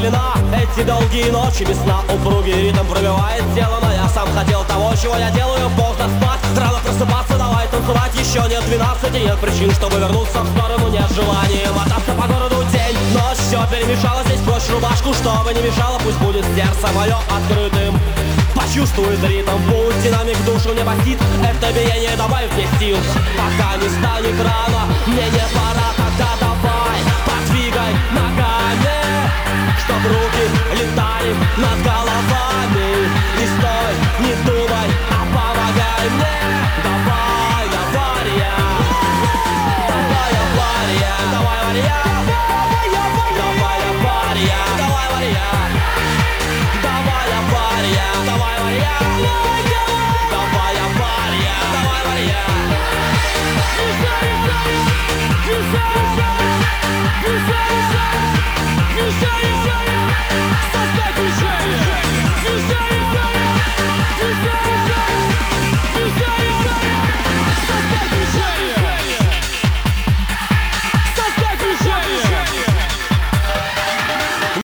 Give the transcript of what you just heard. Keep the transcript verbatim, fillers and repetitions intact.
пелена. Эти долгие ночи без сна, упругий ритм пробивает тело. Но я сам хотел того, чего я делаю, поздно спать, рано просыпаться, давай танцевать. Еще нет двенадцати, нет причин, чтобы вернуться в сторону. Нет желания мотаться по городу день, ночь, все перемешалось здесь. Прочь рубашку, чтобы не мешало, пусть будет сердце мое открытым. Почувствует ритм, путь, динамик в душу не бастит. Это биение добавит мне сил, пока не станет рано. Мне не пора, тогда давай подвигай ногами, чтоб руки летали над головами. Не стой, не